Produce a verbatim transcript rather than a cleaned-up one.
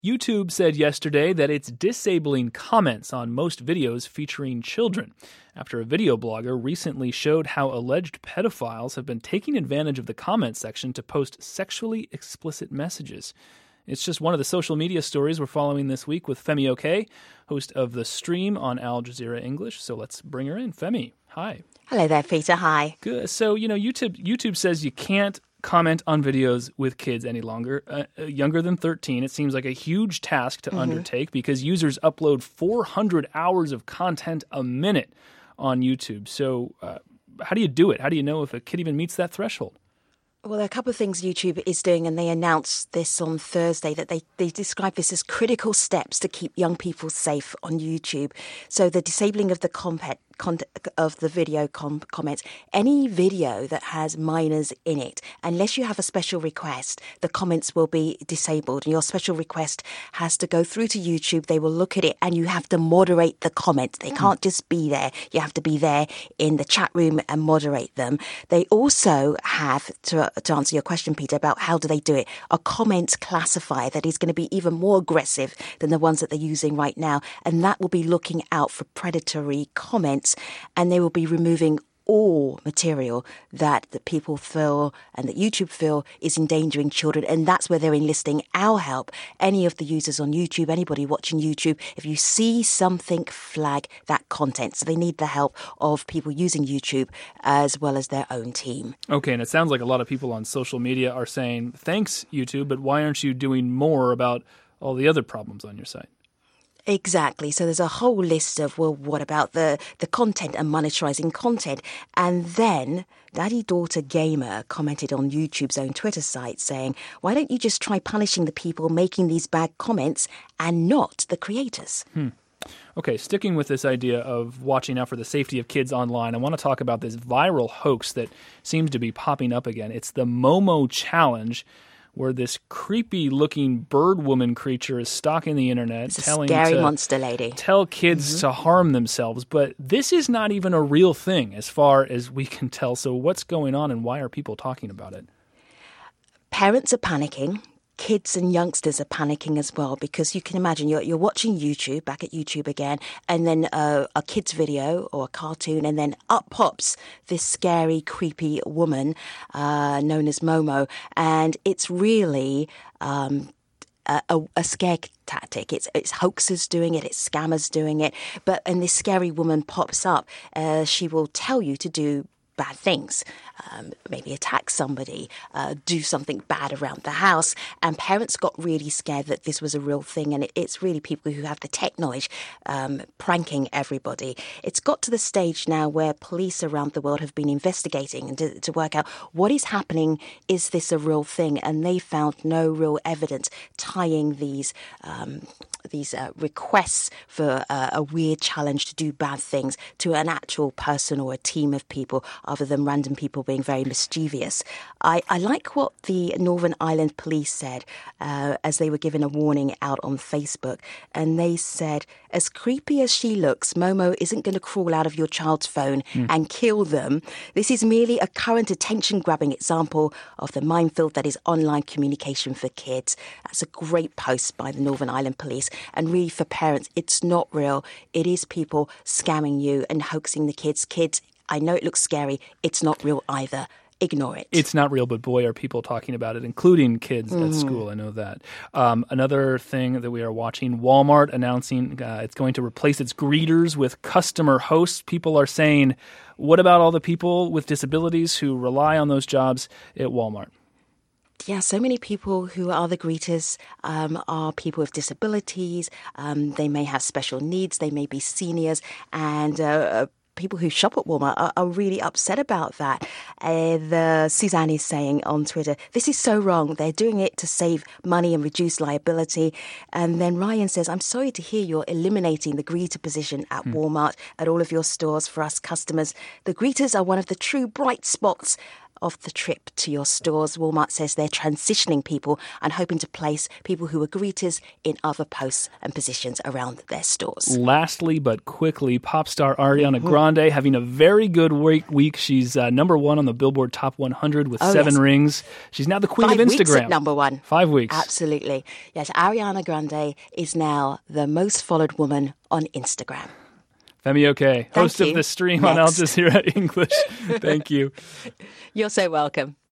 YouTube said yesterday that it's disabling comments on most videos featuring children, after a video blogger recently showed how alleged pedophiles have been taking advantage of the comment section to post sexually explicit messages. It's just one of the social media stories we're following this week with Femi Oke, host of The Stream on Al Jazeera English. So let's bring her in. Femi, hi. Hello there, Peter. Hi. Good. So, you know, YouTube YouTube says you can't comment on videos with kids any longer, uh, younger than thirteen. It seems like a huge task to mm-hmm. undertake because users upload four hundred hours of content a minute on YouTube. So uh, how do you do it? How do you know if a kid even meets that threshold? Well, there are a couple of things YouTube is doing, and they announced this on Thursday, that they, they describe this as critical steps to keep young people safe on YouTube. So the disabling of the content, of the video com- comments, any video that has minors in it, unless you have a special request, the comments will be disabled. And your special request has to go through to YouTube. They will look at it and you have to moderate the comments. They can't just be there. You have to be there in the chat room and moderate them. They also have, to, to answer your question, Peter, about how do they do it, a comments classifier that is going to be even more aggressive than the ones that they're using right now. And that will be looking out for predatory comments. And they will be removing all material that, that people feel and that YouTube feel is endangering children. And that's where they're enlisting our help. Any of the users on YouTube, anybody watching YouTube, if you see something, flag that content. So they need the help of people using YouTube as well as their own team. Okay, and it sounds like a lot of people on social media are saying, thanks, YouTube, but why aren't you doing more about all the other problems on your site? Exactly. So there's a whole list of, well, what about the, the content and monetizing content? And then Daddy Daughter Gamer commented on YouTube's own Twitter site saying, why don't you just try punishing the people making these bad comments and not the creators? Hmm. Okay, sticking with this idea of watching out for the safety of kids online, I want to talk about this viral hoax that seems to be popping up again. It's the Momo Challenge, where this creepy-looking bird woman creature is stalking the internet, it's telling a scary to monster lady. tell kids mm-hmm. to harm themselves. But this is not even a real thing, as far as we can tell. So what's going on, and why are people talking about it? Parents are panicking. Kids and youngsters are panicking as well, because you can imagine you're you're watching YouTube, back at YouTube again, and then uh, a kid's video or a cartoon, and then up pops this scary, creepy woman uh, known as Momo, and it's really um, a, a, a scare tactic. It's it's hoaxers doing it, it's scammers doing it, but and this scary woman pops up. Uh, she will tell you to do bad things, um, maybe attack somebody, uh, do something bad around the house. And parents got really scared that this was a real thing. And it, it's really people who have the tech knowledge um, pranking everybody. It's got to the stage now where police around the world have been investigating and to, to work out what is happening. Is this a real thing? And they found no real evidence tying these um, these uh, requests for uh, a weird challenge to do bad things to an actual person or a team of people, other than random people being very mischievous. I, I like what the Northern Ireland police said uh, as they were given a warning out on Facebook. And they said, as creepy as she looks, Momo isn't going to crawl out of your child's phone mm. and kill them. This is merely a current attention-grabbing example of the minefield that is online communication for kids. That's a great post by the Northern Ireland police. And really, for parents, it's not real. It is people scamming you and hoaxing the kids. Kids, I know it looks scary. It's not real either. Ignore it. It's not real, but boy, are people talking about it, including kids mm-hmm. at school. I know that. Um, another thing that we are watching, Walmart announcing uh, it's going to replace its greeters with customer hosts. People are saying, what about all the people with disabilities who rely on those jobs at Walmart? Yeah, so many people who are the greeters um, are people with disabilities. Um, they may have special needs. They may be seniors. And uh, people who shop at Walmart are, are really upset about that. Uh, the Suzanne is saying on Twitter, this is so wrong. They're doing it to save money and reduce liability. And then Ryan says, I'm sorry to hear you're eliminating the greeter position at hmm. Walmart, at all of your stores for us customers. The greeters are one of the true bright spots of the trip to your stores. Walmart says they're transitioning people and hoping to place people who are greeters in other posts and positions around their stores. Lastly, but quickly, pop star Ariana Grande having a very good week. She's uh, number one on the Billboard Top one hundred with oh, seven yes. rings. She's now the queen Five of Instagram. Weeks at number one. Five weeks. Absolutely. Yes, Ariana Grande is now the most followed woman on Instagram. Femi Oke, host you. of The Stream Next. on Al Jazeera English. Thank you. You're so welcome.